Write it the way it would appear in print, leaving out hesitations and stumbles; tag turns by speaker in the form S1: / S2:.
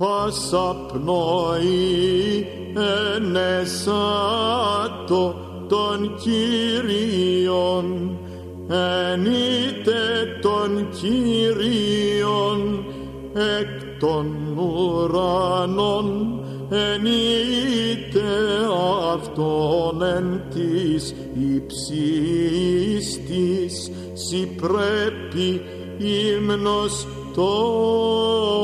S1: πάσα πνοή ενεσάτο των Κύριων, ενείτε των Κύριων εκ των ουρανών, ενείτε αυτόν εν της υψίστης, σοι πρέπει ύμνος των